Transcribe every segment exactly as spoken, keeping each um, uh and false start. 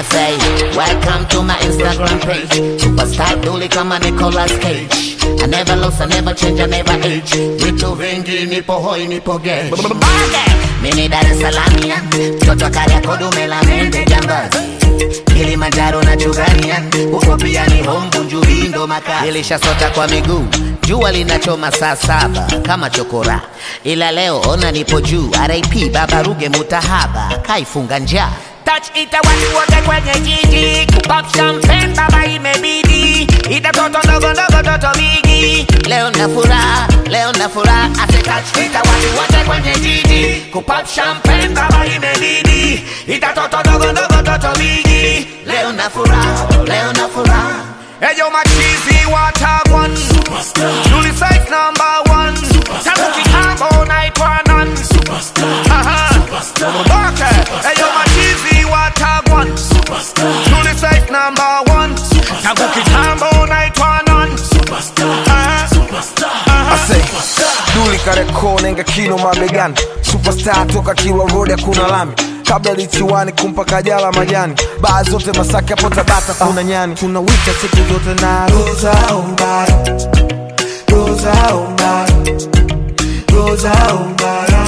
say, welcome to my Instagram page. Superstar Dully kama Nicolas Cage. I never lose, I never change, I never age. Vitu vingi nipo hoi, nipo gay. Mini Dar es Salaam, mtoto Kariakoo dume la mende jambazi. Kilimanjaro na Chugania, huko pia ni home Bunjuri ndo maka. Nilishasota kwa miguu, jua linachoma saa saba kama chokora. Ila leo ona nipo juu, R I P Baba Ruge Mutahaba, kaifunga njaa. Touch ita watu wote kwenye jiji, kupop champagne baba imebidi. Ita toto ndogo ndogo toto bigi. Leo na furaha, leo na furaha. Ase touch ita watu wote kwenye jiji, kupop champagne baba imebidi. Ita toto ndogo ndogo toto bigi. Leo na furaha, leo na furaha. Hey yo my cheesy water one superstar. Dully size number one superstar. Tabuki Kambo night one on superstar. Aha superstar. Okay. Hey yo my cheesy water one superstar. Dully size number one superstar. Tabuki Kambo night one on superstar. Aha superstar. Aha. I say Dully Kariakoo nenga kino mabegani. Superstar toka Kilwa Road kuna lami. Kabla lichiwani kumpa Kajala majani. Baa zote Masaki hapo Tabata kuna nyani. Tunawika siku zote na Rosa Umbara, Rosa Umbara, Rosa Umbara.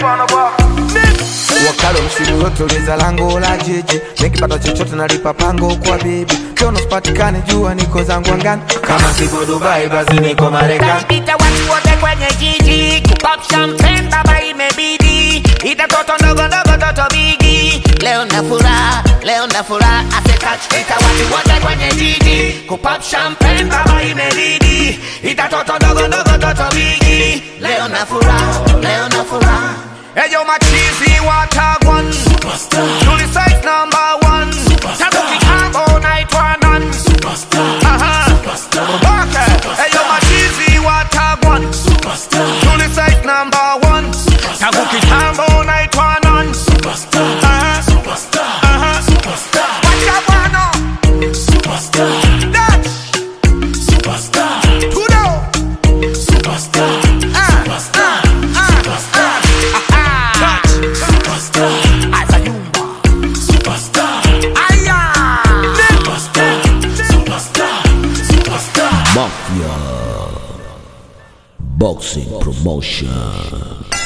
Wakalo msimu yote uliza lango la jiji. Nikipata chochote nalipa pango kwa bibi. Kiono sipatikane jua niko zangu angani. Kama siko Dubai basi niko Marekani. Ita watu wote kwenye jiji, kupop champagne baba imebidi. Ita toto ndogo ndogo toto bigi. Leo na furaha, leo na furaha. Ase touch ita watu wote kwenye jiji, kupop champagne baba imebidi. Ita toto ndogo ndogo toto bigi. Leo na furaha, leo na furaha. Hey yo my cheesy water one superstar. Dully size number one superstar. Tabuki Kambo night one on superstar. Aha superstar. Okay. Hey yo my cheesy water one superstar. Dully size number one superstar. Tabuki Kambo night one on superstar. Aha superstar. Aha superstar. Watch out one superstar. Dutch superstar. Tudo superstar. Ah superstar. Mafia Boxing Promotion.